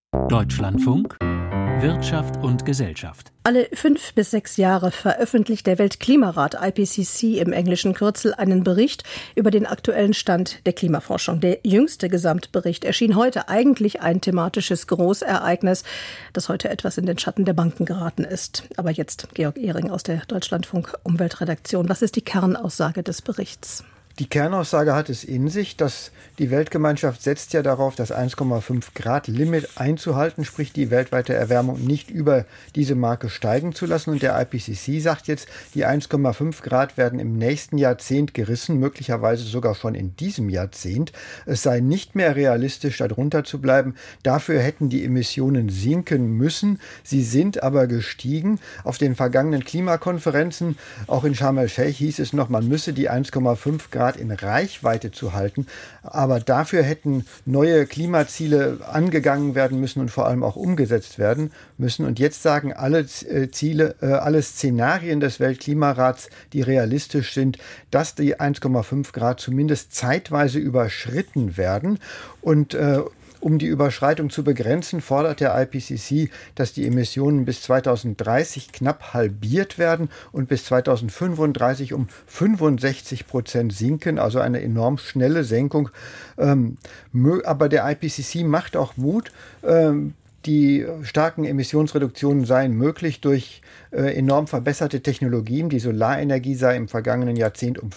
Deutschlandfunk Wirtschaft und Gesellschaft. Alle 5 bis 6 Jahre veröffentlicht der Weltklimarat IPCC im englischen Kürzel einen Bericht über den aktuellen Stand der Klimaforschung. Der jüngste Gesamtbericht erschien heute, eigentlich ein thematisches Großereignis, das heute etwas in den Schatten der Banken geraten ist. Aber jetzt Georg Ehring aus der Deutschlandfunk Umweltredaktion. Was ist die Kernaussage des Berichts? Die Kernaussage hat es in sich, dass die Weltgemeinschaft setzt ja darauf, das 1,5 Grad Limit einzuhalten, sprich die weltweite Erwärmung nicht über diese Marke steigen zu lassen. Und der IPCC sagt jetzt, die 1,5 Grad werden im nächsten Jahrzehnt gerissen, möglicherweise sogar schon in diesem Jahrzehnt. Es sei nicht mehr realistisch, darunter zu bleiben. Dafür hätten die Emissionen sinken müssen. Sie sind aber gestiegen. Auf den vergangenen Klimakonferenzen, auch in Sharm el-Sheikh, hieß es noch, man müsse die 1,5 Grad in Reichweite zu halten. Aber dafür hätten neue Klimaziele angegangen werden müssen und vor allem auch umgesetzt werden müssen. Und jetzt sagen alle Szenarien des Weltklimarats, die realistisch sind, dass die 1,5 Grad zumindest zeitweise überschritten werden. Und um die Überschreitung zu begrenzen, fordert der IPCC, dass die Emissionen bis 2030 knapp halbiert werden und bis 2035 um 65% sinken, also eine enorm schnelle Senkung. Aber der IPCC macht auch Mut. Die starken Emissionsreduktionen seien möglich durch enorm verbesserte Technologien. Die Solarenergie sei im vergangenen Jahrzehnt um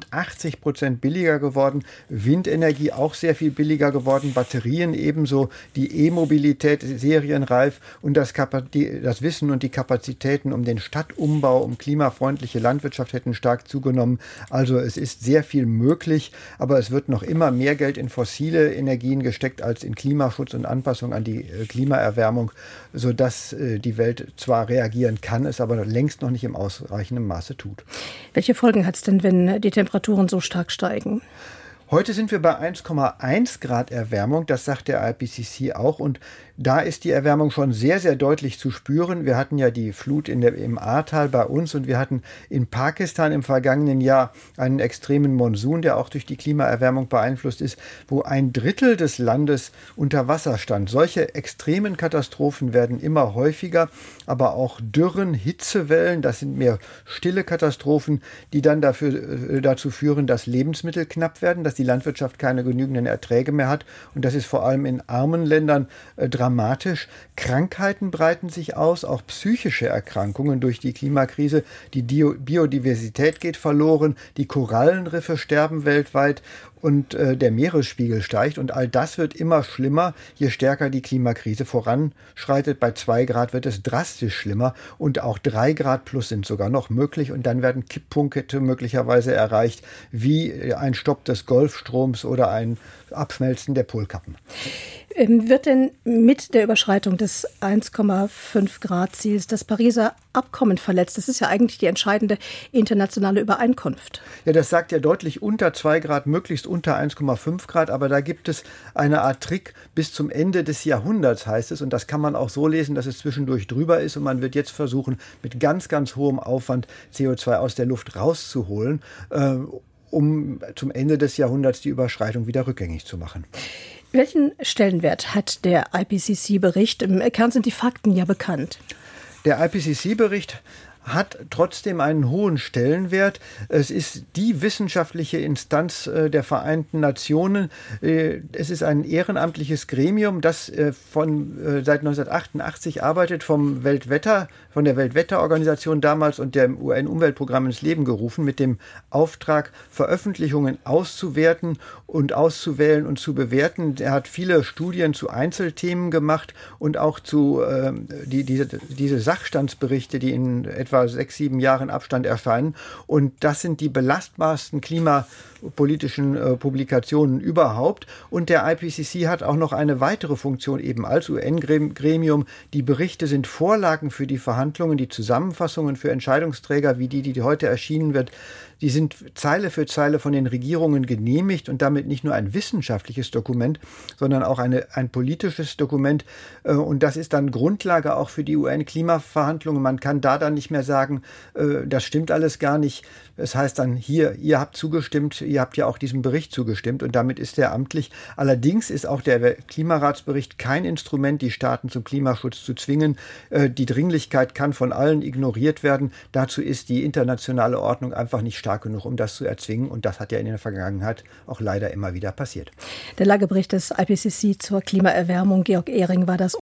85% billiger geworden. Windenergie auch sehr viel billiger geworden. Batterien ebenso. Die E-Mobilität serienreif und das Wissen und die Kapazitäten um den Stadtumbau, um klimafreundliche Landwirtschaft hätten stark zugenommen. Also es ist sehr viel möglich, aber es wird noch immer mehr Geld in fossile Energien gesteckt als in Klimaschutz und Anpassung an die Klimaerwärmung, sodass die Welt zwar reagieren kann, es aber längst noch nicht im ausreichenden Maße tut. Welche Folgen hat es denn, wenn die Temperaturen so stark steigen? Heute sind wir bei 1,1 Grad Erwärmung, das sagt der IPCC auch. Und da ist die Erwärmung schon sehr, sehr deutlich zu spüren. Wir hatten ja die Flut im Ahrtal bei uns und wir hatten in Pakistan im vergangenen Jahr einen extremen Monsun, der auch durch die Klimaerwärmung beeinflusst ist, wo 1/3 des Landes unter Wasser stand. Solche extremen Katastrophen werden immer häufiger, aber auch Dürren, Hitzewellen, das sind mehr stille Katastrophen, die dann dazu führen, dass Lebensmittel knapp werden, dass die Landwirtschaft keine genügenden Erträge mehr hat. Und das ist vor allem in armen Ländern dramatisch. Krankheiten breiten sich aus, auch psychische Erkrankungen durch die Klimakrise. Die Biodiversität geht verloren, die Korallenriffe sterben weltweit und der Meeresspiegel steigt. Und all das wird immer schlimmer, je stärker die Klimakrise voranschreitet. Bei 2 Grad wird es drastisch schlimmer und auch 3 Grad plus sind sogar noch möglich. Und dann werden Kipppunkte möglicherweise erreicht, wie ein Stopp des Golfstroms oder ein Abschmelzen der Polkappen. Wird denn mit der Überschreitung des 1,5 Grad Ziels das Pariser Abkommen verletzt? Das ist ja eigentlich die entscheidende internationale Übereinkunft. Ja, das sagt ja deutlich unter 2 Grad, möglichst unter 1,5 Grad. Aber da gibt es eine Art Trick bis zum Ende des Jahrhunderts, heißt es. Und das kann man auch so lesen, dass es zwischendurch drüber ist. Und man wird jetzt versuchen, mit ganz, ganz hohem Aufwand CO2 aus der Luft rauszuholen, um zum Ende des Jahrhunderts die Überschreitung wieder rückgängig zu machen. Welchen Stellenwert hat der IPCC-Bericht? Im Kern sind die Fakten ja bekannt. Der IPCC-Bericht hat trotzdem einen hohen Stellenwert. Es ist die wissenschaftliche Instanz der Vereinten Nationen. Es ist ein ehrenamtliches Gremium, das seit 1988 arbeitet, von der Weltwetterorganisation damals und dem UN-Umweltprogramm ins Leben gerufen, mit dem Auftrag, Veröffentlichungen auszuwerten und auszuwählen und zu bewerten. Er hat viele Studien zu Einzelthemen gemacht und auch zu diese Sachstandsberichte, die in etwa 6-7 Jahren Abstand erscheinen. Und das sind die belastbarsten klimapolitischen Publikationen überhaupt. Und der IPCC hat auch noch eine weitere Funktion, eben als UN-Gremium. Die Berichte sind Vorlagen für die Verhandlungen, die Zusammenfassungen für Entscheidungsträger, wie die heute erschienen wird, Die sind Zeile für Zeile von den Regierungen genehmigt und damit nicht nur ein wissenschaftliches Dokument, sondern auch ein politisches Dokument. Und das ist dann Grundlage auch für die UN-Klimaverhandlungen. Man kann da dann nicht mehr sagen, das stimmt alles gar nicht. Es heißt dann hier, ihr habt zugestimmt, ihr habt ja auch diesem Bericht zugestimmt und damit ist er amtlich. Allerdings ist auch der Klimaratsbericht kein Instrument, die Staaten zum Klimaschutz zu zwingen. Die Dringlichkeit kann von allen ignoriert werden. Dazu ist die internationale Ordnung einfach nicht stark genug, um das zu erzwingen. Und das hat ja in der Vergangenheit auch leider immer wieder passiert. Der Lagebericht des IPCC zur Klimaerwärmung, Georg Ehring, war das.